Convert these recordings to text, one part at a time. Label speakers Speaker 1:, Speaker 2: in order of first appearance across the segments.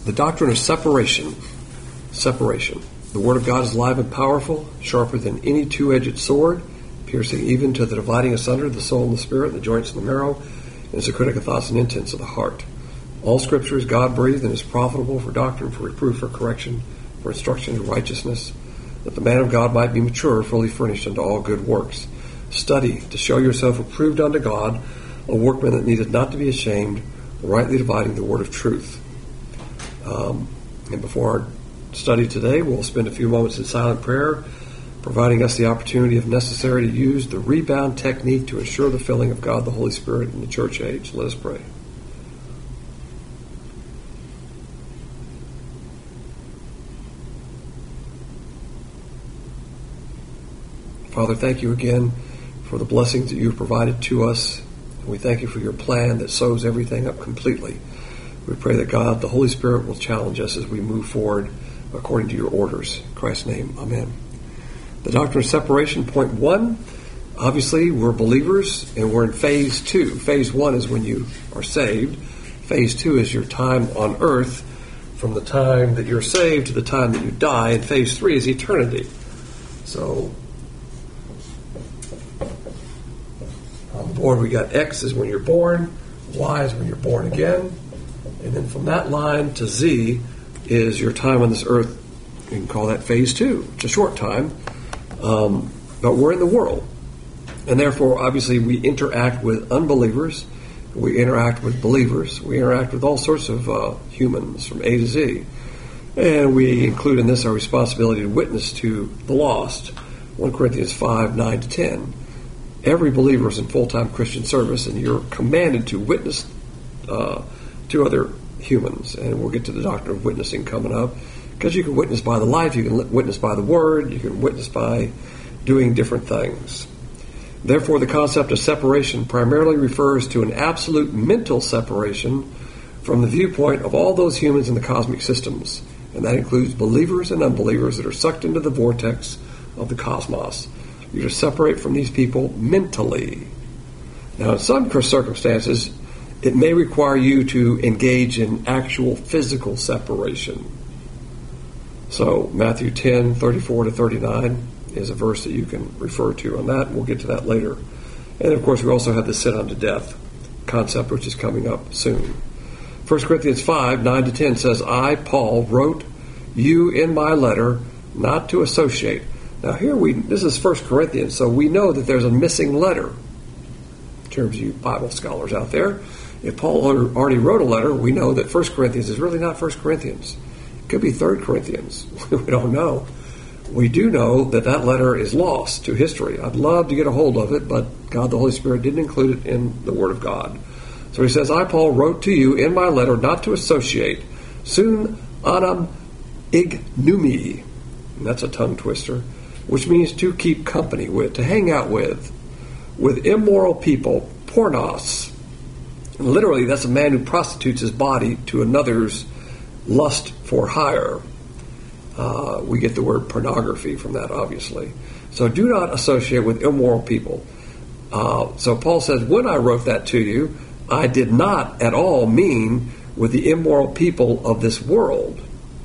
Speaker 1: The doctrine of separation. Separation. The Word of God is alive and powerful, sharper than any two-edged sword, piercing even to the dividing asunder of the soul and the spirit, and the joints and the marrow, and is a critic of thoughts and intents of the heart. All Scripture is God-breathed and is profitable for doctrine, for reproof, for correction, for instruction in righteousness, that the man of God might be mature, fully furnished unto all good works. Study to show yourself approved unto God, a workman that needeth not to be ashamed, rightly dividing the word of truth. And before our study today, we'll spend a few moments in silent prayer, providing us the opportunity, if necessary, to use the rebound technique to ensure the filling of God the Holy Spirit in the church age. Let us pray. Father, thank you again for the blessings that you've provided to us. And we thank you for your plan that sews everything up completely. We pray that God, the Holy Spirit, will challenge us as we move forward according to your orders. In Christ's name, amen. The doctrine of separation, point 1. Obviously, we're believers, and we're in phase 2. Phase 1 is when you are saved. Phase 2 is your time on earth, from the time that you're saved to the time that you die. And phase 3 is eternity. So, on the board we got X is when you're born, Y is when you're born again, and then from that line to Z is your time on this earth. You can call that phase 2. It's a short time, but we're in the world. And therefore, obviously, we interact with unbelievers, we interact with believers, we interact with all sorts of humans from A to Z. And we include in this our responsibility to witness to the lost. 1 Corinthians 5, 9 to 10. Every believer is in full-time Christian service, and you're commanded to witness to other humans. And we'll get to the doctrine of witnessing coming up, because you can witness by the life, you can witness by the word, you can witness by doing different things. Therefore, the concept of separation primarily refers to an absolute mental separation from the viewpoint of all those humans in the cosmic systems, and that includes believers and unbelievers that are sucked into the vortex of the cosmos. You're to separate from these people mentally. Now, in some circumstances, it may require you to engage in actual physical separation. So, Matthew 10, 34 to 39 is a verse that you can refer to on that. We'll get to that later. And, of course, we also have the sin unto death concept, which is coming up soon. 1 Corinthians 5, 9 to 10 says, I, Paul, wrote you in my letter not to associate. Now here this is 1 Corinthians, so we know that there's a missing letter. In terms of you Bible scholars out there, if Paul already wrote a letter, we know that 1 Corinthians is really not 1 Corinthians. It could be 3 Corinthians. We don't know. We do know that that letter is lost to history. I'd love to get a hold of it, but God the Holy Spirit didn't include it in the Word of God. So he says, I, Paul, wrote to you in my letter not to associate, sun anam ignumi, and that's a tongue twister, which means to keep company with, to hang out with immoral people, pornos. And literally, that's a man who prostitutes his body to another's lust for hire. We get the word pornography from that, obviously. So do not associate with immoral people. So Paul says, when I wrote that to you, I did not at all mean with the immoral people of this world,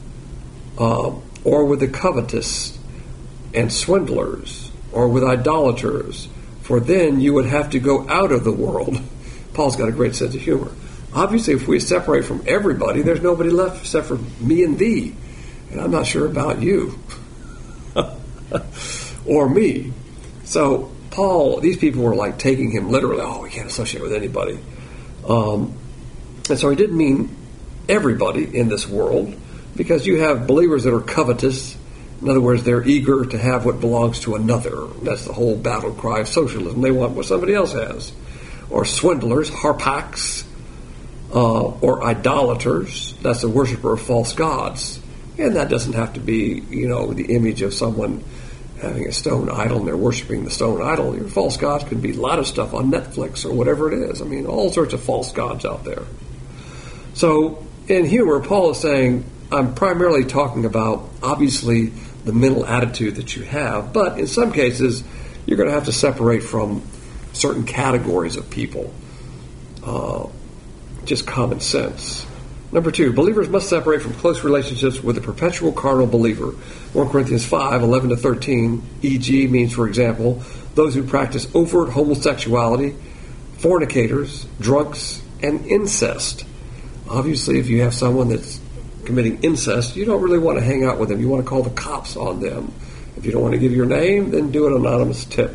Speaker 1: or with the covetous and swindlers, or with idolaters, for then you would have to go out of the world. Paul's got a great sense of humor. Obviously, if we separate from everybody, there's nobody left except for me and thee. And I'm not sure about you. Or me. So, Paul, these people were like taking him literally, we can't associate with anybody. And so he didn't mean everybody in this world, because you have believers that are covetous. In other words, they're eager to have what belongs to another. That's the whole battle cry of socialism. They want what somebody else has. Or swindlers, harpax, or idolaters. That's the worshiper of false gods. And that doesn't have to be, the image of someone having a stone idol and they're worshiping the stone idol. Your false gods could be a lot of stuff on Netflix or whatever it is. I mean, all sorts of false gods out there. So, in humor, Paul is saying, I'm primarily talking about, obviously, the mental attitude that you have, but in some cases, you're going to have to separate from certain categories of people. Just common sense. Number 2, believers must separate from close relationships with a perpetual carnal believer. 1 Corinthians 5, 11 to 13, e.g. means, for example, those who practice overt homosexuality, fornicators, drunks, and incest. Obviously, if you have someone that's committing incest, you don't really want to hang out with them. You want to call the cops on them. If you don't want to give your name, then do an anonymous tip.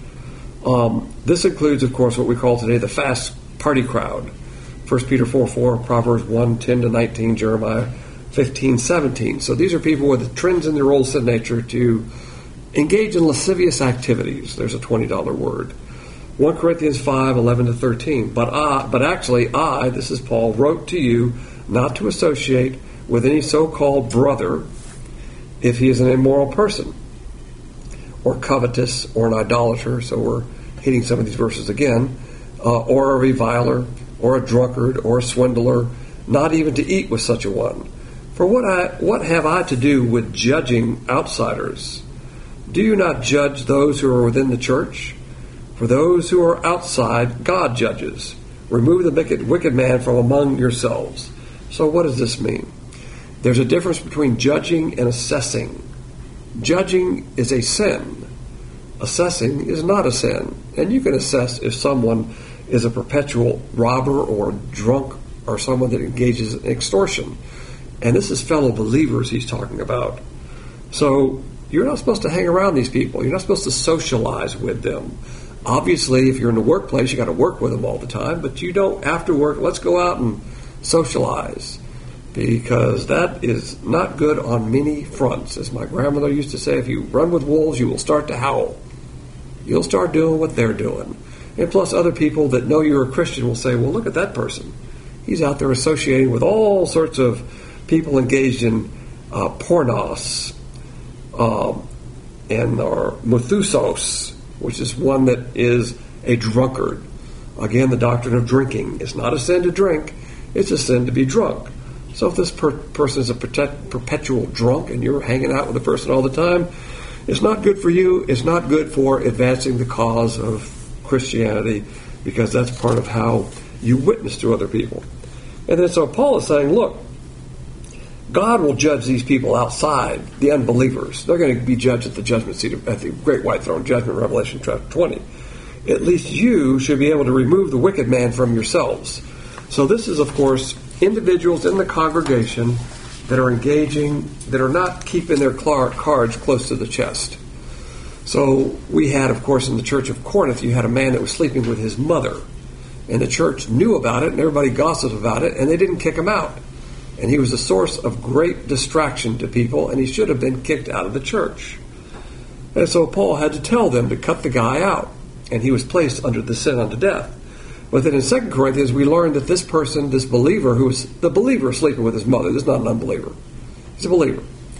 Speaker 1: This includes, of course, what we call today the fast party crowd. 1 Peter 4:4, Proverbs 1:10 to 19, Jeremiah 15:17. So these are people with trends in their old sin nature to engage in lascivious activities. There's a $20 word. 1 Corinthians 5:11 to 13. But actually, this is Paul, wrote to you not to associate with any so-called brother if he is an immoral person, or covetous, or an idolater. So we're hitting some of these verses again, or a reviler, or a drunkard, or a swindler, not even to eat with such a one. For what have I to do with judging outsiders? Do you not judge those who are within the church? For those who are outside, God judges. Remove the wicked man from among yourselves. So what does this mean? There's a difference between judging and assessing. Judging is a sin. Assessing is not a sin. And you can assess if someone is a perpetual robber or drunk or someone that engages in extortion. And this is fellow believers he's talking about. So you're not supposed to hang around these people. You're not supposed to socialize with them. Obviously, if you're in the workplace, you got to work with them all the time. But you don't, after work, let's go out and socialize. Because that is not good on many fronts. As my grandmother used to say, if you run with wolves, you will start to howl. You'll start doing what they're doing. And plus, other people that know you're a Christian will say, well, look at that person. He's out there associating with all sorts of people engaged in pornos and or muthusos, which is one that is a drunkard. Again, the doctrine of drinking. It's not a sin to drink. It's a sin to be drunk. So if this person is a perpetual drunk and you're hanging out with the person all the time, it's not good for you. It's not good for advancing the cause of Christianity, because that's part of how you witness to other people. And then so Paul is saying, look, God will judge these people outside, the unbelievers. They're going to be judged at the judgment seat, at the great white throne judgment, Revelation chapter 20. At least you should be able to remove the wicked man from yourselves. So this is, of course, individuals in the congregation that are engaging, that are not keeping their cards close to the chest. So we had, of course, in the church of Corinth, you had a man that was sleeping with his mother. And the church knew about it, and everybody gossiped about it, and they didn't kick him out. And he was a source of great distraction to people, and he should have been kicked out of the church. And so Paul had to tell them to cut the guy out, and he was placed under the sin unto death. But then in 2 Corinthians, we learned that this person, this believer, who was the believer sleeping with his mother, this is not an unbeliever. He's a believer.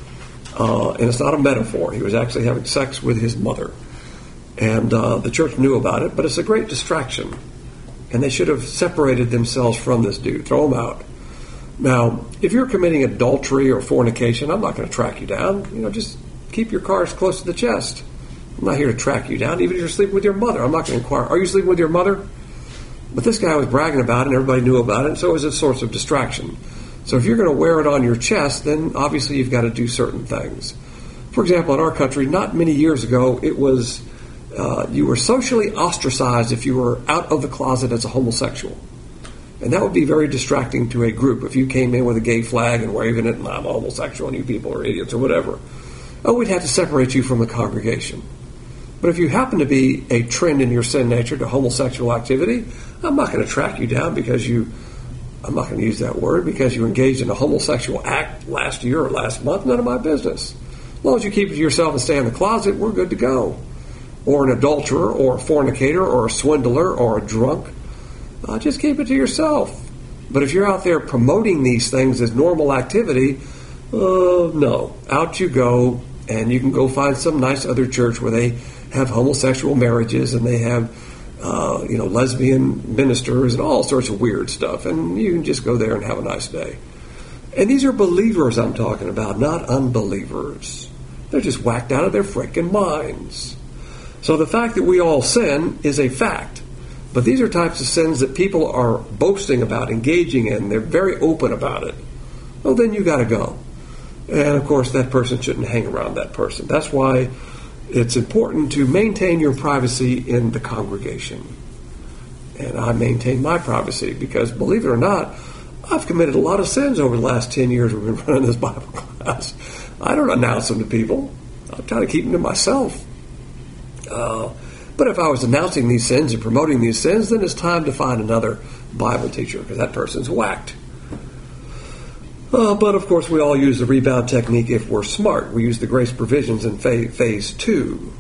Speaker 1: And it's not a metaphor. He was actually having sex with his mother. And the church knew about it, but it's a great distraction. And they should have separated themselves from this dude. Throw him out. Now, if you're committing adultery or fornication, I'm not going to track you down. Just keep your cards close to the chest. I'm not here to track you down. Even if you're sleeping with your mother, I'm not going to inquire, are you sleeping with your mother? But this guy was bragging about it, and everybody knew about it, and so it was a source of distraction. So if you're going to wear it on your chest, then obviously you've got to do certain things. For example, in our country, not many years ago, it was you were socially ostracized if you were out of the closet as a homosexual. And that would be very distracting to a group if you came in with a gay flag and waving it, and I'm a homosexual and you people are idiots or whatever. We'd have to separate you from the congregation. But if you happen to be a trend in your sin nature to homosexual activity, I'm not going to track you down because I'm not going to use that word, because you engaged in a homosexual act last year or last month. None of my business. As long as you keep it to yourself and stay in the closet, we're good to go. Or an adulterer, or a fornicator, or a swindler, or a drunk. Just keep it to yourself. But if you're out there promoting these things as normal activity, no. Out you go, and you can go find some nice other church where they have homosexual marriages and they have lesbian ministers and all sorts of weird stuff, and you can just go there and have a nice day. And these are believers I'm talking about, not unbelievers. They're just whacked out of their freaking minds. So the fact that we all sin is a fact. But these are types of sins that people are boasting about, engaging in. They're very open about it. Well, then you got to go. And, of course, that person shouldn't hang around that person. That's why it's important to maintain your privacy in the congregation. And I maintain my privacy because, believe it or not, I've committed a lot of sins over the last 10 years we've been running this Bible class. I don't announce them to people. I try to keep them to myself. But if I was announcing these sins and promoting these sins, then it's time to find another Bible teacher because that person's whacked. But, of course, we all use the rebound technique if we're smart. We use the grace provisions in phase 2.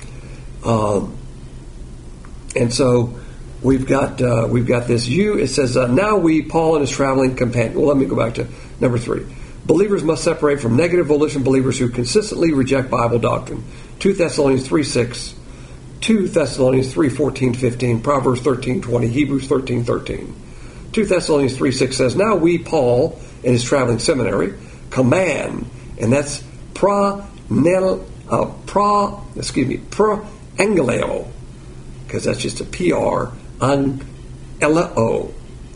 Speaker 1: And so we've got this you. It says, now we, Paul and his traveling companion. Well, let me go back to number 3. Believers must separate from negative volition believers who consistently reject Bible doctrine. 2 Thessalonians 3:6, 2 Thessalonians 3:14-15, Proverbs 13:20, Hebrews 13:13. 2 Thessalonians 3:6 says, now we, Paul, in his traveling seminary, command, and that's pro-angeleo, because that's just a P-R, angeleo,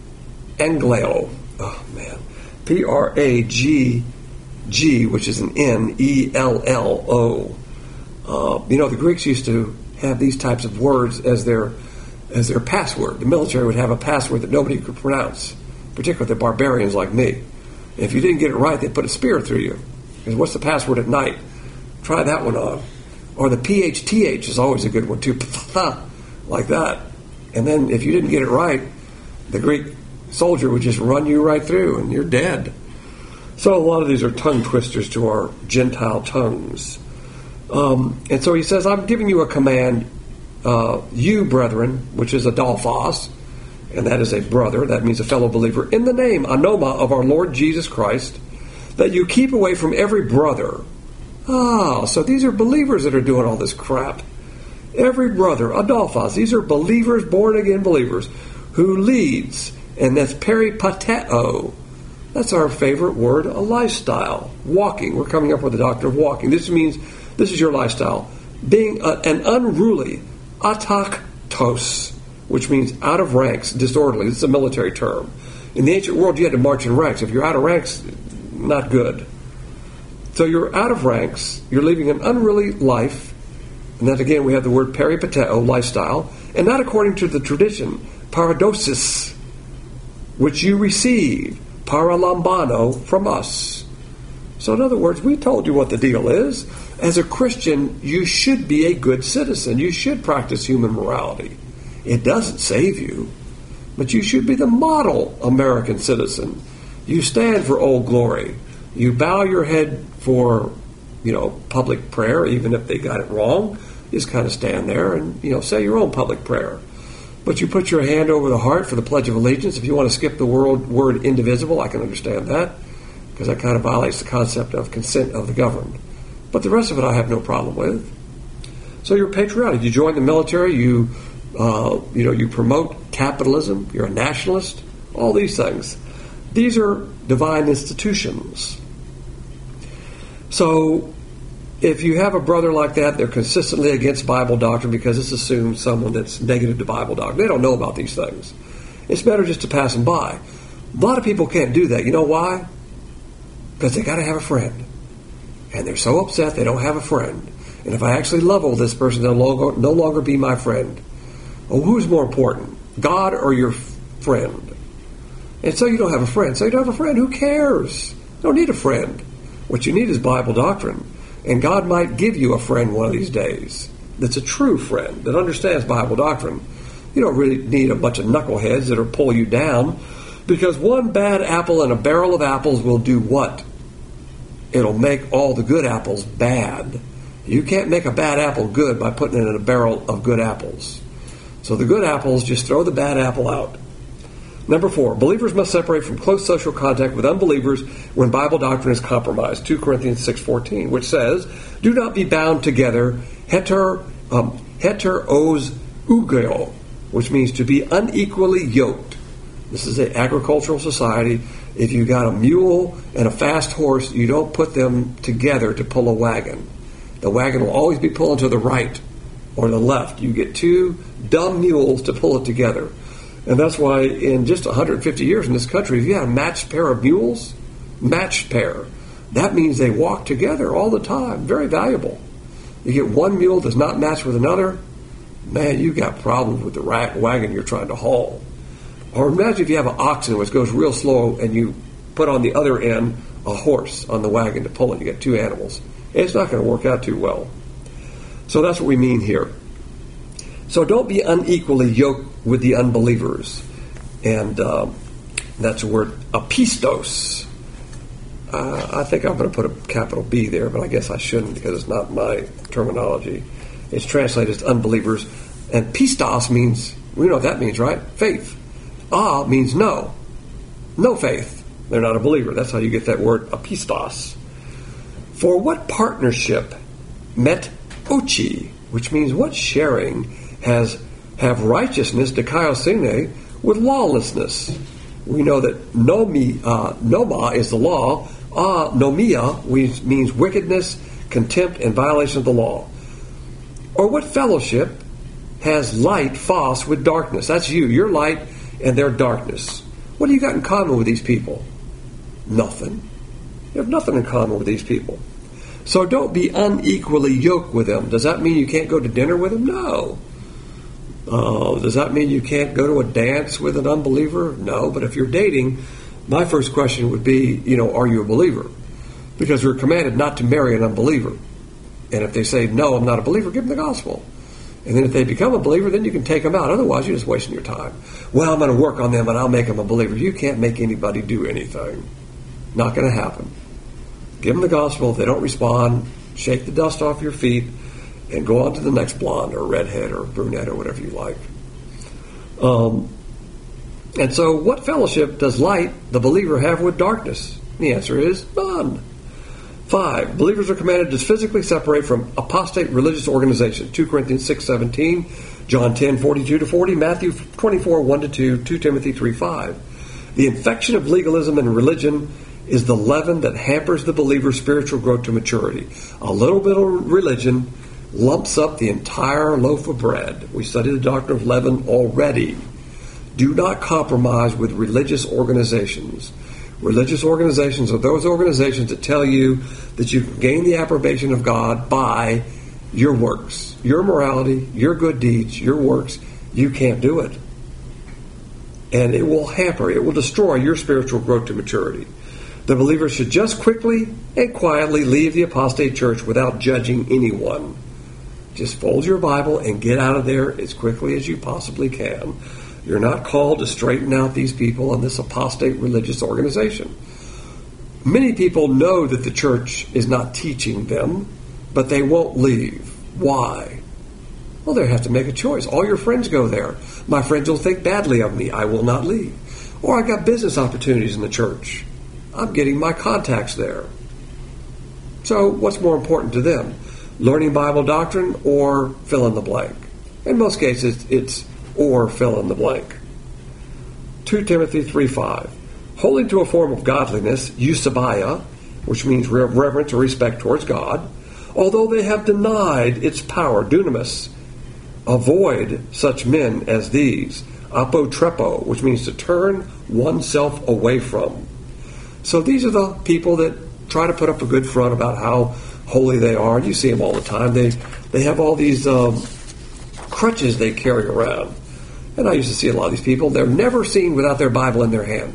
Speaker 1: oh man, P-R-A-G-G, which is an N-E-L-L-O. The Greeks used to have these types of words as their password. The military would have a password that nobody could pronounce, particularly the barbarians like me. If you didn't get it right, they'd put a spear through you. Because what's the password at night? Try that one on. Or the PHTH is always a good one too, like that. And then if you didn't get it right, the Greek soldier would just run you right through and you're dead. So a lot of these are tongue twisters to our Gentile tongues. And so he says, I'm giving you a command, you brethren, which is Adolphos, and that is a brother, that means a fellow believer, in the name, anoma, of our Lord Jesus Christ, that you keep away from every brother. So these are believers that are doing all this crap. Every brother, Adolphos, these are believers, born-again believers, who leads, and that's peripateo. That's our favorite word, a lifestyle. Walking. We're coming up with the doctrine of walking. This means, this is your lifestyle. Being an unruly, ataktos, which means out of ranks, disorderly. This is a military term. In the ancient world, you had to march in ranks. If you're out of ranks, not good. So you're out of ranks. You're living an unruly life. And then again, we have the word peripateo, lifestyle. And not according to the tradition, paradosis, which you receive, paralambano, from us. So in other words, we told you what the deal is. As a Christian, you should be a good citizen. You should practice human morality. It doesn't save you, but you should be the model American citizen. You stand for Old Glory. You bow your head for, public prayer, even if they got it wrong. You just kind of stand there and, say your own public prayer. But you put your hand over the heart for the Pledge of Allegiance. If you want to skip the word indivisible, I can understand that, because that kind of violates the concept of consent of the governed. But the rest of it I have no problem with. So you're patriotic. You join the military. You promote capitalism. You're a nationalist. All these things. These are divine institutions. So if you have a brother like that, they're consistently against Bible doctrine because this assumes someone that's negative to Bible doctrine. They don't know about these things. It's better just to pass them by. A lot of people can't do that. You know why? Because they got to have a friend. And they're so upset they don't have a friend. And if I actually level this person, they'll no longer be my friend. Well, who's more important, God or your friend? And so you don't have a friend. So you don't have a friend. Who cares? You don't need a friend. What you need is Bible doctrine. And God might give you a friend one of these days that's a true friend, that understands Bible doctrine. You don't really need a bunch of knuckleheads that'll pull you down, because one bad apple in a barrel of apples will do what? It'll make all the good apples bad. You can't make a bad apple good by putting it in a barrel of good apples. So the good apples, just throw the bad apple out. Number 4, believers must separate from close social contact with unbelievers when Bible doctrine is compromised. 2 Corinthians 6:14, which says, do not be bound together heteros ugeo, which means to be unequally yoked. This is an agricultural society. If you got a mule and a fast horse, you don't put them together to pull a wagon. The wagon will always be pulling to the right. or the left. You get two dumb mules to pull it together. And that's why in just 150 years in this country, if you had a matched pair of mules, matched pair, that means they walk together all the time. Very valuable. You get one mule that's not matched with another, man, you got problems with the wagon you're trying to haul. Or imagine if you have an oxen which goes real slow and you put on the other end a horse on the wagon to pull it. You get two animals. It's not going to work out too well. So that's what we mean here. So don't be unequally yoked with the unbelievers. And that's the word apistos. I think I'm going to put a capital B there, but I guess I shouldn't because it's not my terminology. It's translated as unbelievers. And pistos means, we know what that means, right? Faith. Means no. No faith. They're not a believer. That's how you get that word apistos. For what partnership met ochi, which means what sharing have righteousness, dikaiosune, with lawlessness. We know that noma is the law. Nomia means wickedness, contempt, and violation of the law. Or what fellowship has light, phos, with darkness? That's you. You're light and they're darkness. What do you got in common with these people? Nothing. You have nothing in common with these people. So don't be unequally yoked with them. Does that mean you can't go to dinner with them? No. Does that mean you can't go to a dance with an unbeliever? No. But if you're dating, my first question would be, are you a believer? Because we're commanded not to marry an unbeliever. And if they say, no, I'm not a believer, give them the gospel. And then if they become a believer, then you can take them out. Otherwise, you're just wasting your time. Well, I'm going to work on them and I'll make them a believer. You can't make anybody do anything. Not going to happen. Give them the gospel. If they don't respond, shake the dust off your feet and go on to the next blonde or redhead or brunette or whatever you like. And so what fellowship does light, the believer, have with darkness? The answer is none. 5. Believers are commanded to physically separate from apostate religious organization. 2 Corinthians 6:17, John 10:42-40, Matthew 24:1-2, 2 Timothy 3:5. The infection of legalism and religion is the leaven that hampers the believer's spiritual growth to maturity. A little bit of religion lumps up the entire loaf of bread. We studied the doctrine of leaven already. Do not compromise with religious organizations. Religious organizations are those organizations that tell you that you can gain the approbation of God by your works, your morality, your good deeds, your works. You can't do it. And it will hamper, it will destroy your spiritual growth to maturity. The believer should just quickly and quietly leave the apostate church without judging anyone. Just fold your Bible and get out of there as quickly as you possibly can. You're not called to straighten out these people in this apostate religious organization. Many people know that the church is not teaching them, but they won't leave. Why? Well, they have to make a choice. All your friends go there. My friends will think badly of me. I will not leave. Or I got business opportunities in the church. I'm getting my contacts there. So what's more important to them? Learning Bible doctrine or fill in the blank? In most cases, it's or fill in the blank. 2 Timothy 3:5. Holding to a form of godliness, eusebia, which means reverence or respect towards God, although they have denied its power, dunamis. Avoid such men as these. Apotrepo, which means to turn oneself away from. So these are the people that try to put up a good front about how holy they are. You see them all the time. They have all these crutches they carry around. And I used to see a lot of these people. They're never seen without their Bible in their hand.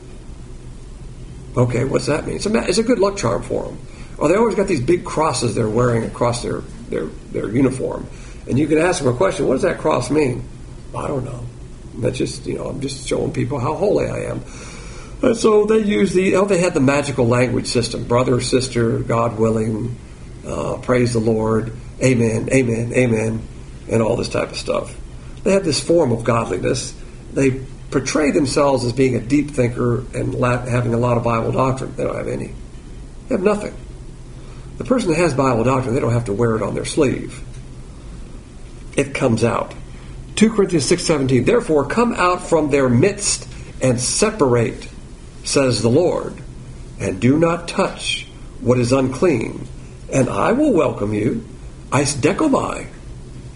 Speaker 1: Okay, what's that mean? It's a good luck charm for them. Or they always got these big crosses they're wearing across their uniform. And you can ask them a question, what does that cross mean? I don't know. That's just, I'm just showing people how holy I am. And so they use they had the magical language system. Brother, sister, God willing, praise the Lord, amen, amen, amen, and all this type of stuff. They have this form of godliness. They portray themselves as being a deep thinker and having a lot of Bible doctrine. They don't have any. They have nothing. The person that has Bible doctrine, they don't have to wear it on their sleeve. It comes out. 2 Corinthians 6:17. Therefore, come out from their midst and separate, says the Lord, and do not touch what is unclean, and I will welcome you. Eis dekomai.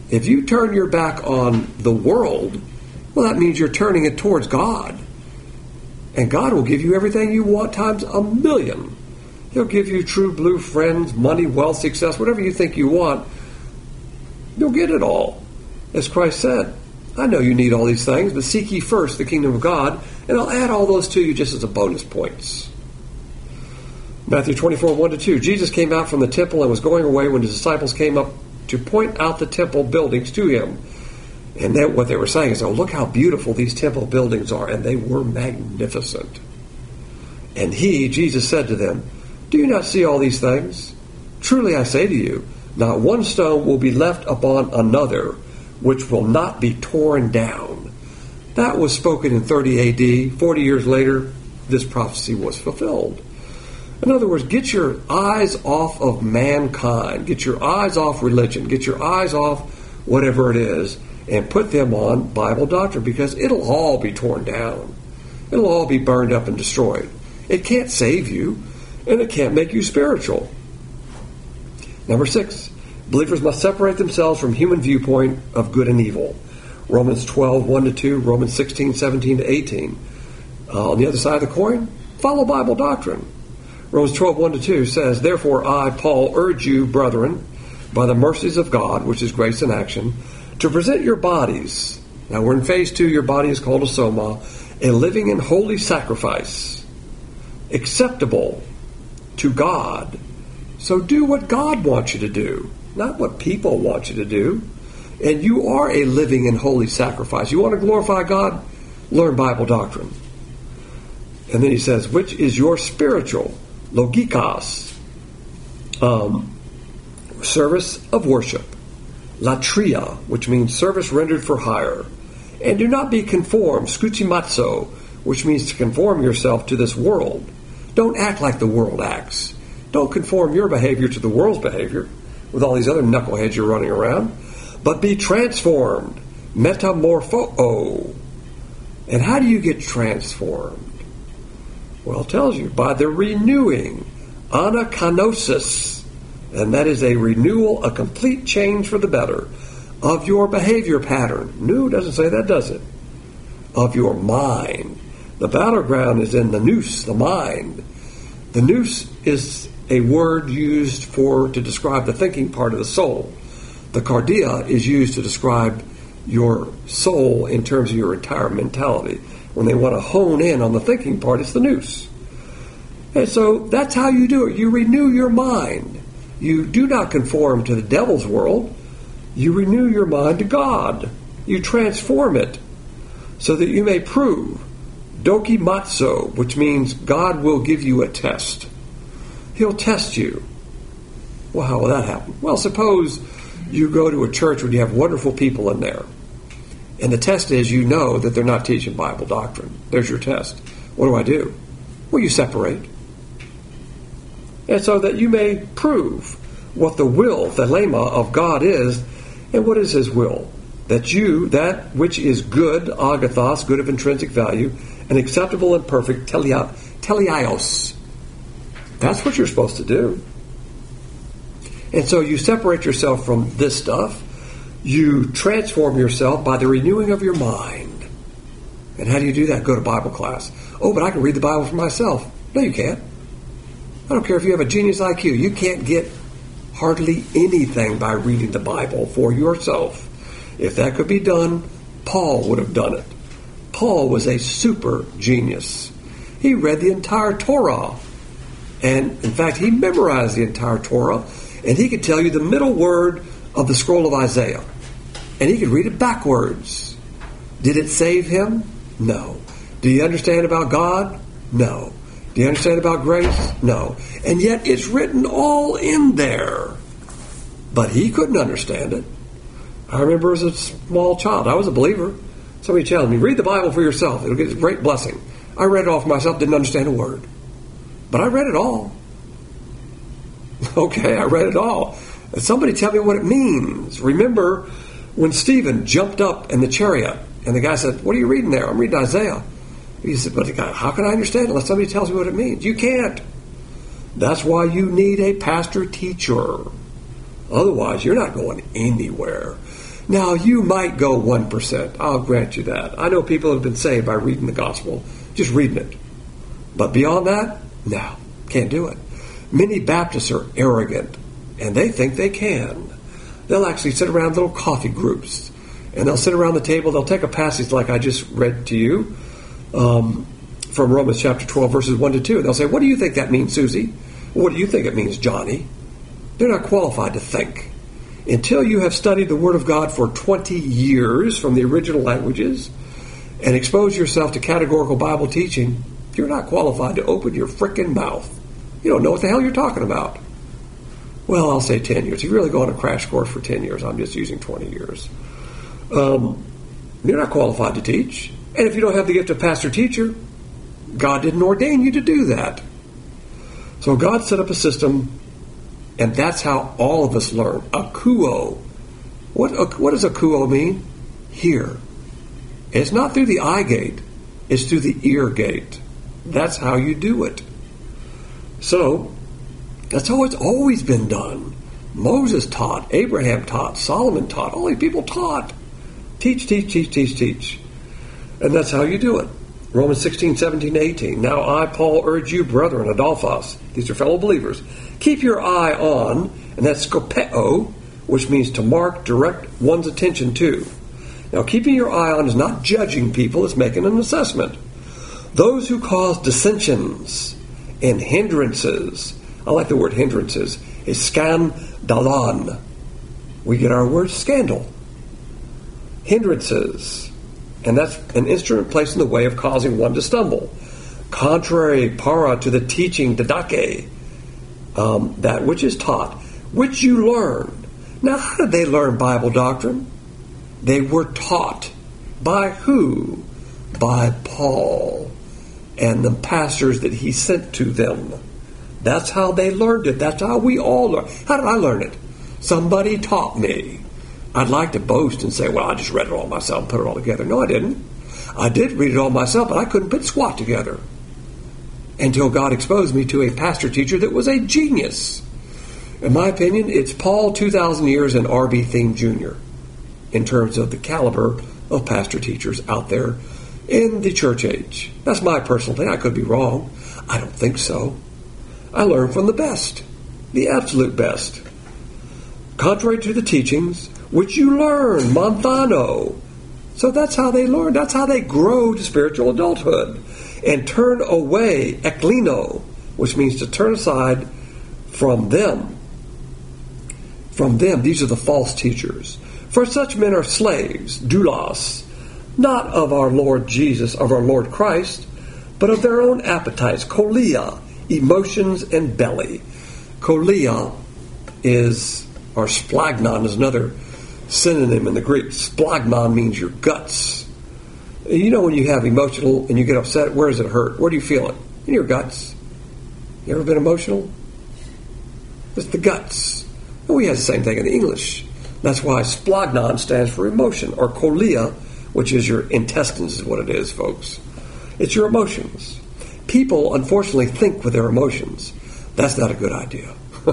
Speaker 1: If you turn your back on the world, well, that means you're turning it towards God. And God will give you everything you want times 1,000,000. He'll give you true blue friends, money, wealth, success, whatever you think you want. You'll get it all. As Christ said, I know you need all these things, but seek ye first the kingdom of God, and I'll add all those to you just as a bonus points. Matthew 24, 1-2. Jesus came out from the temple and was going away when his disciples came up to point out the temple buildings to him. And then what they were saying is, oh, look how beautiful these temple buildings are. And they were magnificent. And he, Jesus, said to them, do you not see all these things? Truly I say to you, not one stone will be left upon another, which will not be torn down. That was spoken in 30 A.D. 40 years later, this prophecy was fulfilled. In other words, get your eyes off of mankind. Get your eyes off religion. Get your eyes off whatever it is and put them on Bible doctrine, because it'll all be torn down. It'll all be burned up and destroyed. It can't save you, and it can't make you spiritual. Number 6, believers must separate themselves from human viewpoint of good and evil. Romans 12, 1-2, Romans 16, 17-18. On the other side of the coin, follow Bible doctrine. Romans 12, 1-2 says, therefore I, Paul, urge you, brethren, by the mercies of God, which is grace in action, to present your bodies. Now we're in phase 2, your body is called a soma, a living and holy sacrifice, acceptable to God. So do what God wants you to do, not what people want you to do. And you are a living and holy sacrifice. You want to glorify God? Learn Bible doctrine. And then he says, which is your spiritual, logikos, service of worship, latria, which means service rendered for hire. And do not be conformed, skutimatzo, which means to conform yourself to this world. Don't act like the world acts. Don't conform your behavior to the world's behavior with all these other knuckleheads you're running around. But be transformed, metamorpho. And how do you get transformed? Well, it tells you, by the renewing, anakanosis, and that is a renewal, a complete change for the better, of your behavior pattern. New doesn't say that, does it? Of your mind. The battleground is in the nous, the mind. The nous is a word used to describe the thinking part of the soul. The cardia is used to describe your soul in terms of your entire mentality. When they want to hone in on the thinking part, it's the nous. And so that's how you do it. You renew your mind. You do not conform to the devil's world. You renew your mind to God. You transform it so that you may prove dokimatsu, which means God will give you a test. He'll test you. Well, how will that happen? Well, suppose you go to a church where you have wonderful people in there. And the test is, you know that they're not teaching Bible doctrine. There's your test. What do? Well, you separate. And so that you may prove what the will, the lema of God is. And what is his will? That which is good, agathos, good of intrinsic value, and acceptable and perfect, teleaios. That's what you're supposed to do. And so you separate yourself from this stuff. You transform yourself by the renewing of your mind. And how do you do that? Go to Bible class. Oh, but I can read the Bible for myself. No, you can't. I don't care if you have a genius IQ. You can't get hardly anything by reading the Bible for yourself. If that could be done, Paul would have done it. Paul was a super genius. He read the entire Torah. And, in fact, he memorized the entire Torah. And he could tell you the middle word of the scroll of Isaiah. And he could read it backwards. Did it save him? No. Do you understand about God? No. Do you understand about grace? No. And yet it's written all in there. But he couldn't understand it. I remember as a small child, I was a believer. Somebody challenged me, read the Bible for yourself. It'll get a great blessing. I read it all for myself, didn't understand a word. But I read it all. Okay, I read it all. And somebody tell me what it means. Remember when Stephen jumped up in the chariot and the guy said, what are you reading there? I'm reading Isaiah. He said, but the guy, how can I understand it unless somebody tells me what it means? You can't. That's why you need a pastor teacher. Otherwise, you're not going anywhere. Now, you might go 1%. I'll grant you that. I know people have been saved by reading the gospel, just reading it. But beyond that, no, can't do it. Many Baptists are arrogant, and they think they can. They'll actually sit around little coffee groups, and they'll sit around the table. They'll take a passage like I just read to you from Romans chapter 12, verses 1 to 2. And they'll say, what do you think that means, Susie? What do you think it means, Johnny? They're not qualified to think. Until you have studied the Word of God for 20 years from the original languages and expose yourself to categorical Bible teaching, you're not qualified to open your frickin' mouth. You don't know what the hell you're talking about. Well, I'll say 10 years. If you really go on a crash course for 10 years, I'm just using 20 years. You're not qualified to teach. And if you don't have the gift of pastor-teacher, God didn't ordain you to do that. So God set up a system, and that's how all of us learn. Akuo. What does akuo mean? Hear. It's not through the eye gate. It's through the ear gate. That's how you do it. So, that's how it's always been done. Moses taught, Abraham taught, Solomon taught, all these people taught. Teach, teach, teach, teach, teach. And that's how you do it. Romans 16, 17, 18. Now I, Paul, urge you, brethren, Adolphos, these are fellow believers, keep your eye on, and that's skopeo, which means to mark, direct one's attention to. Now, keeping your eye on is not judging people, it's making an assessment. Those who cause dissensions and hindrances, I like the word hindrances, is scandalon. We get our word scandal. Hindrances. And that's an instrument placed in the way of causing one to stumble. Contrary para to the teaching didache, that which is taught, which you learn. Now, how did they learn Bible doctrine? They were taught. By who? By Paul and the pastors that he sent to them. That's how they learned it. That's how we all learn. How did I learn it? Somebody taught me. I'd like to boast and say, well, I just read it all myself and put it all together. No, I didn't. I did read it all myself, but I couldn't put squat together until God exposed me to a pastor teacher that was a genius. In my opinion, it's Paul 2,000 years and R.B. Thiem Jr. in terms of the caliber of pastor teachers out there in the church age. That's my personal thing. I could be wrong. I don't think so. I learned from the best, the absolute best. Contrary to the teachings, which you learn, Monthano. So that's how they learn. That's how they grow to spiritual adulthood. And turn away, eklino, which means to turn aside from them. From them, these are the false teachers. For such men are slaves, doulos, not of our Lord Jesus, of our Lord Christ, but of their own appetites, cholia, emotions and belly. Cholia is, or splagnon is another synonym in the Greek. Splagnon means your guts. You know when you have emotional and you get upset, where does it hurt? Where do you feel it? In your guts. You ever been emotional? It's the guts. And we have the same thing in English. That's why splagnon stands for emotion, or cholia, which is your intestines is what it is, folks. It's your emotions. People, unfortunately, think with their emotions. That's not a good idea.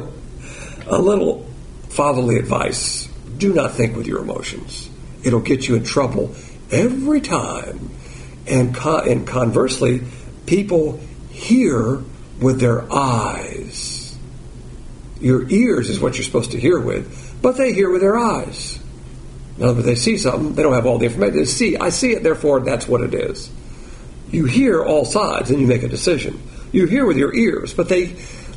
Speaker 1: A little fatherly advice. Do not think with your emotions. It'll get you in trouble every time. And conversely, people hear with their eyes. Your ears is what you're supposed to hear with, but they hear with their eyes. In other words, they see something, they don't have all the information. They see, I see it, therefore that's what it is. You hear all sides, and you make a decision. You hear with your ears, but they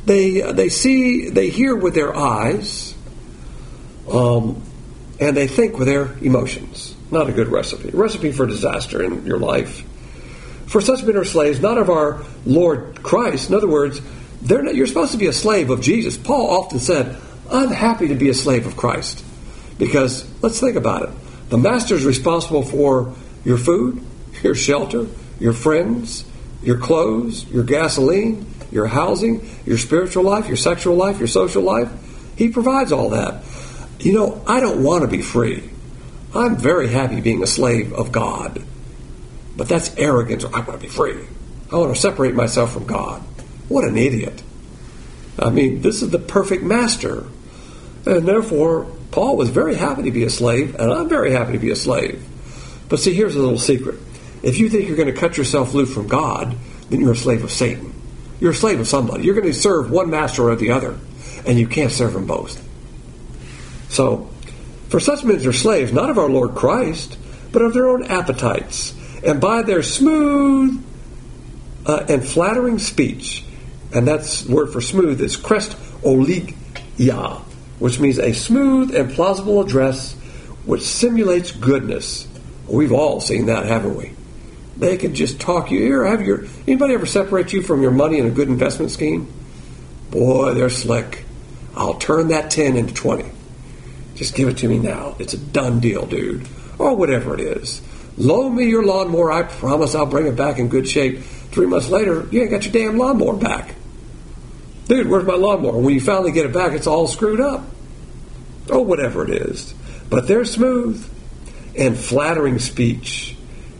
Speaker 1: hear with their eyes, and they think with their emotions. Not a good recipe. Recipe for disaster in your life. For such men are slaves, not of our Lord Christ. In other words, you're supposed to be a slave of Jesus. Paul often said, I'm happy to be a slave of Christ. Because, let's think about it. The master is responsible for your food, your shelter, your friends, your clothes, your gasoline, your housing, your spiritual life, your sexual life, your social life. He provides all that. You know, I don't want to be free. I'm very happy being a slave of God. But that's arrogance. I want to be free. I want to separate myself from God. What an idiot. I mean, this is the perfect master. And therefore, Paul was very happy to be a slave, and I'm very happy to be a slave. But see, here's a little secret. If you think you're going to cut yourself loose from God, then you're a slave of Satan. You're a slave of somebody. You're going to serve one master or the other, and you can't serve them both. So, for such men are slaves, not of our Lord Christ, but of their own appetites, and by their smooth and flattering speech, and that's the word for smooth is Christologia, which means a smooth and plausible address which simulates goodness. We've all seen that, haven't we? They can just talk you. Anybody ever separate you from your money in a good investment scheme? Boy, they're slick. I'll turn that 10 into 20. Just give it to me now. It's a done deal, dude. Or whatever it is. Loan me your lawnmower. I promise I'll bring it back in good shape. 3 months later, you ain't got your damn lawnmower back. Dude, where's my lawnmower? When you finally get it back, it's all screwed up. Or whatever it is. But they're smooth and flattering speech.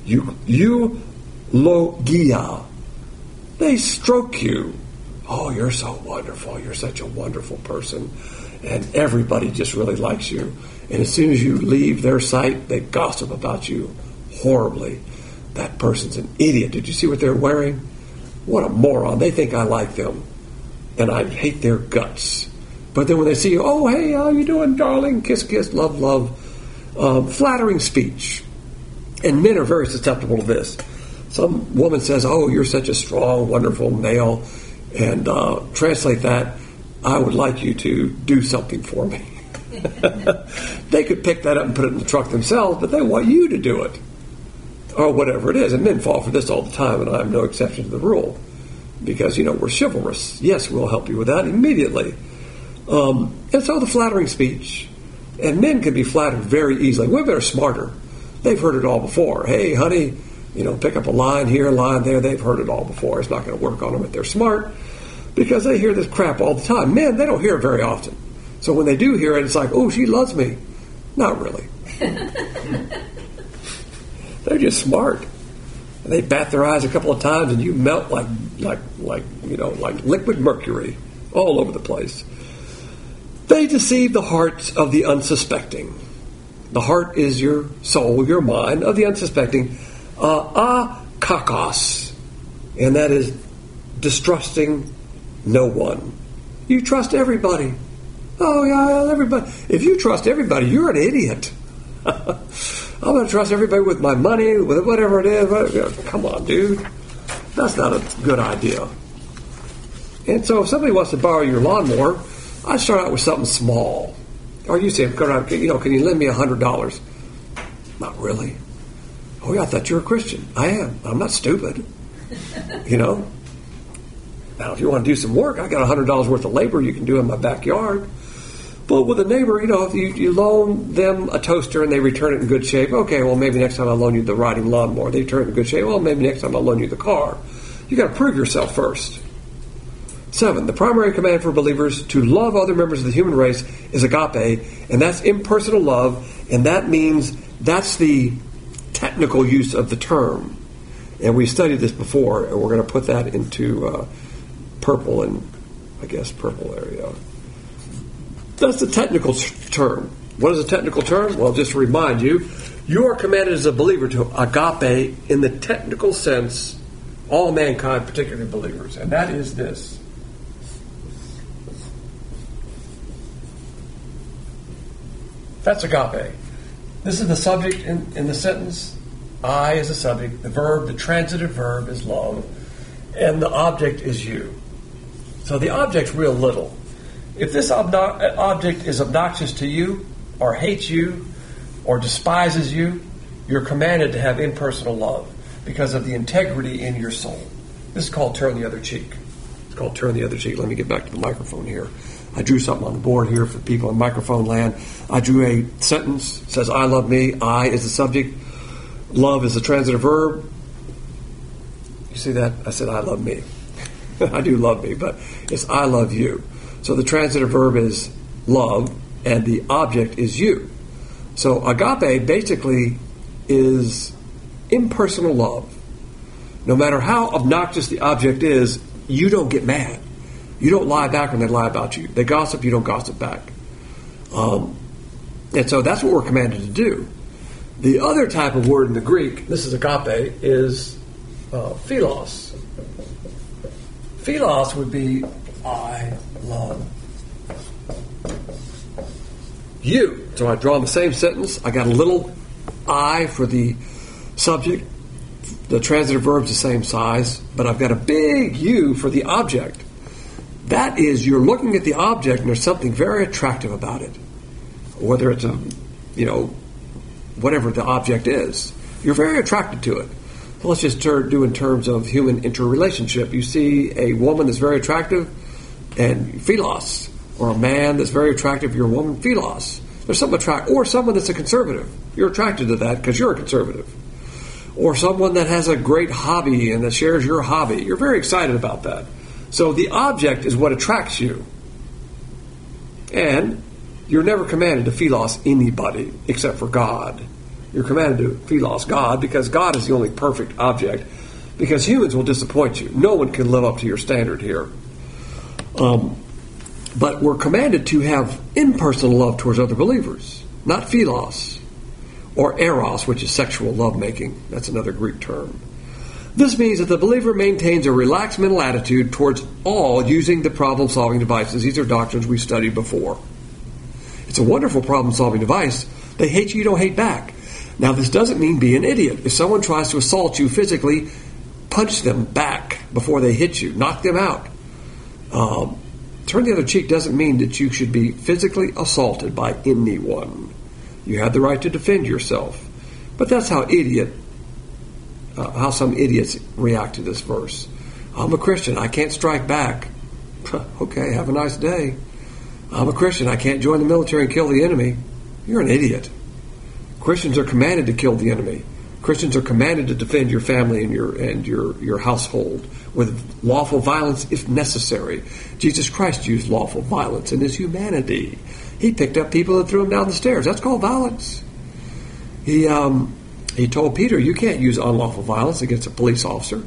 Speaker 1: Eulogia. They stroke you. Oh, you're so wonderful. You're such a wonderful person. And everybody just really likes you. And as soon as you leave their sight, they gossip about you horribly. That person's an idiot. Did you see what they're wearing? What a moron. They think I like them. And I hate their guts. But then when they see you, oh, hey, how you doing, darling? Kiss, kiss, love, love. Flattering speech. And men are very susceptible to this. Some woman says, oh, you're such a strong, wonderful male. And translate that, I would like you to do something for me. They could pick that up and put it in the truck themselves, but they want you to do it. Or whatever it is. And men fall for this all the time, and I'm no exception to the rule. Because, we're chivalrous. Yes, we'll help you with that immediately. And so the flattering speech. And men can be flattered very easily. Women are smarter. They've heard it all before. Hey, honey, pick up a line here, a line there. They've heard it all before. It's not going to work on them if they're smart because they hear this crap all the time. Men, they don't hear it very often. So when they do hear it, it's like, oh, she loves me. Not really. They're just smart. And they bat their eyes a couple of times and you melt like liquid mercury all over the place. They deceive the hearts of the unsuspecting. The heart is your soul, your mind, of the unsuspecting. Kakos. And that is distrusting no one. You trust everybody. Oh, yeah, everybody. If you trust everybody, you're an idiot. I'm going to trust everybody with my money, with whatever it is. Come on, dude. That's not a good idea. And so if somebody wants to borrow your lawnmower, I start out with something small. Or you say, can you lend me $100? Not really. Oh, yeah, I thought you were a Christian. I am. I'm not stupid. Now, if you want to do some work, I got $100 worth of labor you can do in my backyard. But with a neighbor, if you loan them a toaster and they return it in good shape, okay, well, maybe next time I'll loan you the riding lawnmower. They return it in good shape. Well, maybe next time I'll loan you the car. You got to prove yourself first. 7, the primary command for believers to love other members of the human race is agape, and that's impersonal love, and that means that's the technical use of the term. And we studied this before, and we're going to put that into purple and, I guess, purple area. That's the technical term. What is a technical term? Well, just to remind you, you are commanded as a believer to agape in the technical sense, all mankind, particularly believers, and that is this. That's agape. This is the subject in the sentence. I is the subject. The verb, the transitive verb, is love. And the object is you. So the object's real little. If this object is obnoxious to you, or hates you, or despises you, you're commanded to have impersonal love because of the integrity in your soul. This is called turn the other cheek. It's called turn the other cheek. Let me get back to the microphone here. I drew something on the board here for people in microphone land. I drew a sentence. It says, I love me. I is the subject. Love is the transitive verb. You see that? I said, I love me. I do love me, but it's I love you. So the transitive verb is love, and the object is you. So agape basically is impersonal love. No matter how obnoxious the object is, you don't get mad. You don't lie back when they lie about you. They gossip, you don't gossip back. And so that's what we're commanded to do. The other type of word in the Greek, this is agape, is philos. Philos would be I love you. So I draw in the same sentence. I got a little I for the subject. The transitive verb's the same size, but I've got a big U for the object. That is, you're looking at the object and there's something very attractive about it. Whether it's whatever the object is. You're very attracted to it. So let's just do in terms of human interrelationship. You see a woman that's very attractive, and philos. Or a man that's very attractive, you're a woman, philos. There's something attractive. Or someone that's a conservative. You're attracted to that because you're a conservative. Or someone that has a great hobby and that shares your hobby. You're very excited about that. So the object is what attracts you. And you're never commanded to philos anybody except for God. You're commanded to philos God because God is the only perfect object. Because humans will disappoint you. No one can live up to your standard here. But we're commanded to have impersonal love towards other believers. Not philos. Or eros, which is sexual lovemaking. That's another Greek term. This means that the believer maintains a relaxed mental attitude towards all using the problem-solving devices. These are doctrines we studied before. It's a wonderful problem-solving device. They hate you, you don't hate back. Now, this doesn't mean be an idiot. If someone tries to assault you physically, punch them back before they hit you. Knock them out. Turn the other cheek doesn't mean that you should be physically assaulted by anyone. You have the right to defend yourself. But that's how some idiots react to this verse. I'm a Christian. I can't strike back. Okay, have a nice day. I'm a Christian. I can't join the military and kill the enemy. You're an idiot. Christians are commanded to kill the enemy. Christians are commanded to defend your family and your household with lawful violence if necessary. Jesus Christ used lawful violence in his humanity. He picked up people and threw them down the stairs. That's called violence. He told Peter, you can't use unlawful violence against a police officer.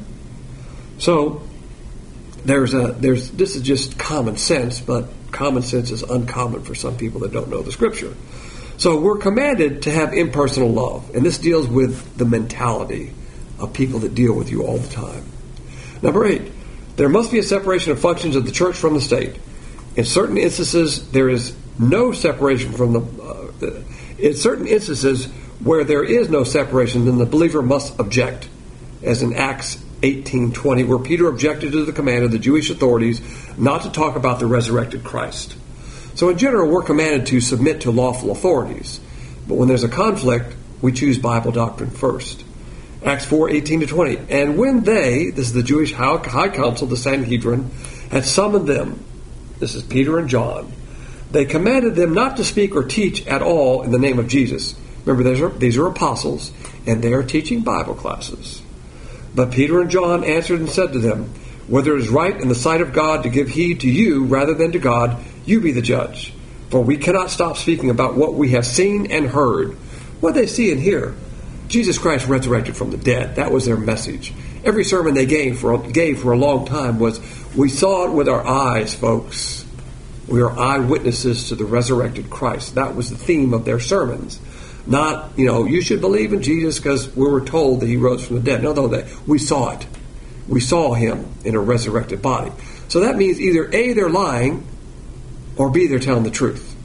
Speaker 1: So this is just common sense, but common sense is uncommon for some people that don't know the Scripture. So we're commanded to have impersonal love, and this deals with the mentality of people that deal with you all the time. Number 8, there must be a separation of functions of the church from the state. In certain instances, there is no separation from in certain instances where there is no separation, then the believer must object, as in Acts 18:20, where Peter objected to the command of the Jewish authorities not to talk about the resurrected Christ. So in general, we're commanded to submit to lawful authorities. But when there's a conflict, we choose Bible doctrine first. Acts 4:18-20. And when they, this is the Jewish high council, the Sanhedrin, had summoned them, this is Peter and John, they commanded them not to speak or teach at all in the name of Jesus. Remember, these are apostles, and they are teaching Bible classes. But Peter and John answered and said to them, whether it is right in the sight of God to give heed to you rather than to God, you be the judge. For we cannot stop speaking about what we have seen and heard. What they see and hear. Jesus Christ resurrected from the dead. That was their message. Every sermon they gave for a long time was, we saw it with our eyes, folks. We are eyewitnesses to the resurrected Christ. That was the theme of their sermons. Not, you should believe in Jesus because we were told that he rose from the dead. No, we saw it. We saw him in a resurrected body. So that means either A, they're lying, or B, they're telling the truth.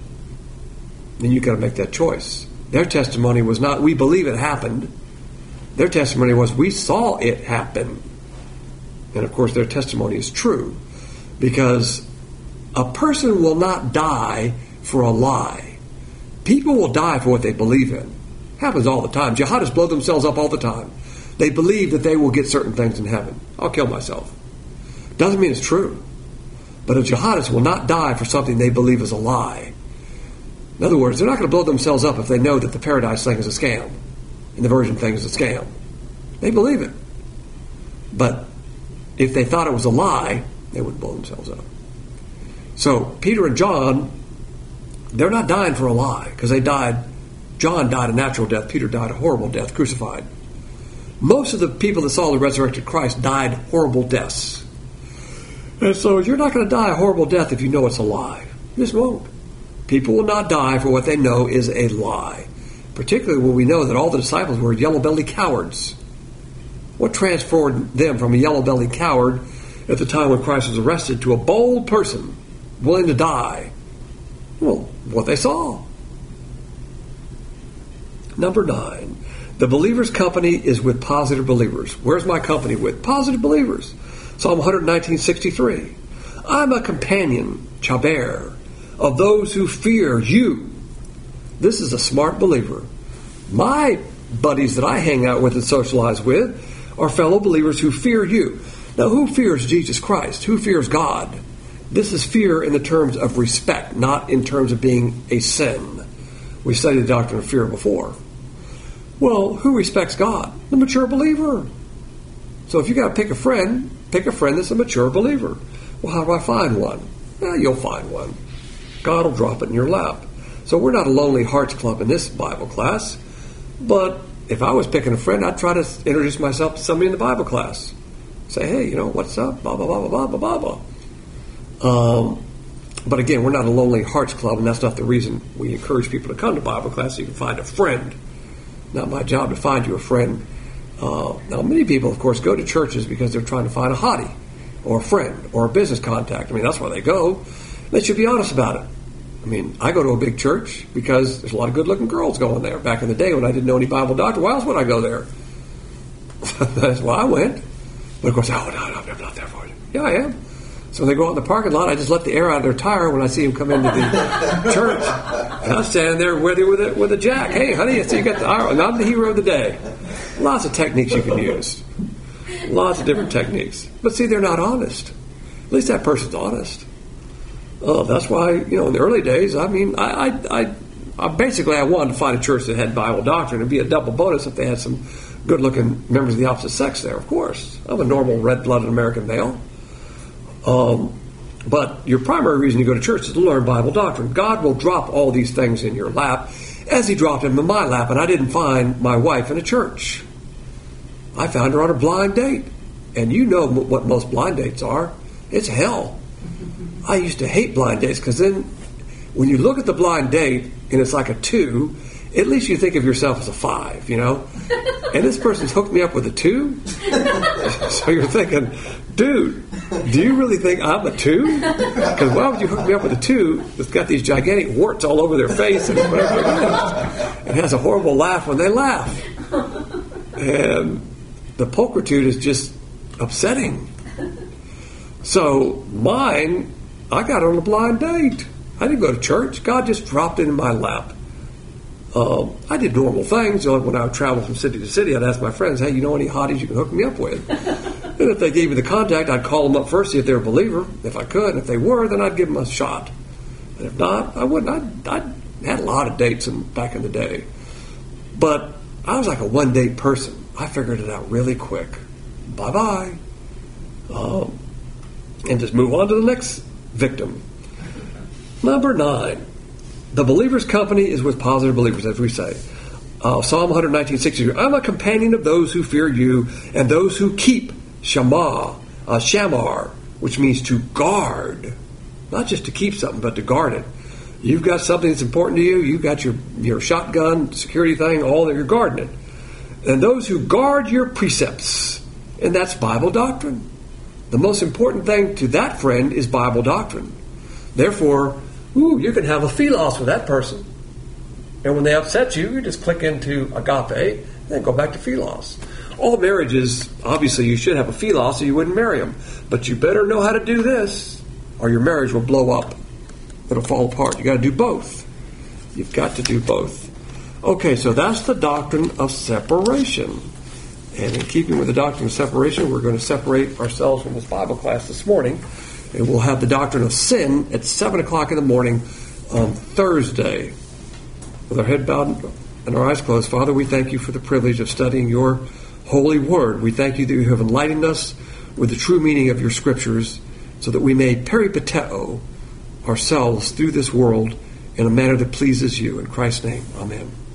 Speaker 1: And you've got to make that choice. Their testimony was not, we believe it happened. Their testimony was, we saw it happen. And of course, their testimony is true. Because a person will not die for a lie. People will die for what they believe in. Happens all the time. Jihadists blow themselves up all the time. They believe that they will get certain things in heaven. I'll kill myself. Doesn't mean it's true. But a jihadist will not die for something they believe is a lie. In other words, they're not going to blow themselves up if they know that the paradise thing is a scam and the virgin thing is a scam. They believe it. But if they thought it was a lie, they wouldn't blow themselves up. So Peter and John, they're not dying for a lie because they died. John died a natural death. Peter died a horrible death, crucified. Most of the people that saw the resurrected Christ died horrible deaths. And so you're not going to die a horrible death if you know it's a lie. You just won't. People will not die for what they know is a lie, particularly when we know that all the disciples were yellow-bellied cowards. What transformed them from a yellow-bellied coward at the time when Christ was arrested to a bold person willing to die? Well, what they saw. Number 9. The believer's company is with positive believers. Where's my company with? Positive believers. Psalm 119:63. I'm a companion, chaber, of those who fear you. This is a smart believer. My buddies that I hang out with and socialize with are fellow believers who fear you. Now, who fears Jesus Christ? Who fears God? This is fear in the terms of respect, not in terms of being a sin. We studied the doctrine of fear before. Well, who respects God? The mature believer. So if you got to pick a friend that's a mature believer. Well, how do I find one? Well, you'll find one. God will drop it in your lap. So we're not a Lonely Hearts Club in this Bible class, but if I was picking a friend, I'd try to introduce myself to somebody in the Bible class. Say, hey, what's up? Blah, blah, blah, blah, blah, blah, blah. But again, we're not a Lonely Hearts Club, and that's not the reason we encourage people to come to Bible class, so you can find a friend. Not my job to find you a friend. Now, many people, of course, go to churches because they're trying to find a hottie or a friend or a business contact. I mean, that's why they go. They should be honest about it. I mean, I go to a big church because there's a lot of good-looking girls going there. Back in the day when I didn't know any Bible doctrine, why else would I go there? That's why I went. But of course, no, I'm not there for you. Yeah, I am. So when they go out in the parking lot, I just let the air out of their tire when I see them come into the church. And I'm standing there with a jack. Hey, honey, so you got the iron. I'm the hero of the day. Lots of techniques you can use. Lots of different techniques. But see, they're not honest. At least that person's honest. That's why, in the early days, I mean, I basically wanted to find a church that had Bible doctrine. It'd be a double bonus if they had some good-looking members of the opposite sex there, of course. I'm a normal red-blooded American male. But your primary reason you go to church is to learn Bible doctrine. God will drop all these things in your lap as He dropped them in my lap, and I didn't find my wife in a church. I found her on a blind date. And you know what most blind dates are. It's hell. I used to hate blind dates because then when you look at the blind date and it's like a 2, at least you think of yourself as a 5, And this person's hooked me up with a 2? So you're thinking, dude, do you really think I'm a 2? Because why would you hook me up with a 2 that's got these gigantic warts all over their face and whatever it is? It has a horrible laugh when they laugh. And the pulchritude is just upsetting. So mine, I got on a blind date. I didn't go to church. God just dropped it in my lap. I did normal things. When I would travel from city to city, I'd ask my friends, hey, you know any hotties you can hook me up with? And if they gave me the contact, I'd call them up first, see if they were a believer. If I could. And if they were, then I'd give them a shot. And if not, I wouldn't. I had a lot of dates back in the day. But I was like a one-date person. I figured it out really quick. Bye-bye. And just move on to the next victim. Number 9. The believer's company is with positive believers, as we say. Psalm 119:60. I'm a companion of those who fear you and those who keep shamar, which means to guard. Not just to keep something, but to guard it. You've got something that's important to you. You've got your shotgun, security thing, all that, you're guarding it. And those who guard your precepts. And that's Bible doctrine. The most important thing to that friend is Bible doctrine. Therefore, you can have a philos with that person. And when they upset you, you just click into agape, and then go back to philos. All marriages, obviously you should have a philos or you wouldn't marry them. But you better know how to do this, or your marriage will blow up. It'll fall apart. You got to do both. You've got to do both. Okay, so that's the doctrine of separation. And in keeping with the doctrine of separation, we're going to separate ourselves from this Bible class this morning. And we'll have the doctrine of sin at 7 o'clock in the morning on Thursday. With our head bowed and our eyes closed, Father, we thank you for the privilege of studying your holy word. We thank you that you have enlightened us with the true meaning of your scriptures so that we may peripateo ourselves through this world in a manner that pleases you. In Christ's name, amen.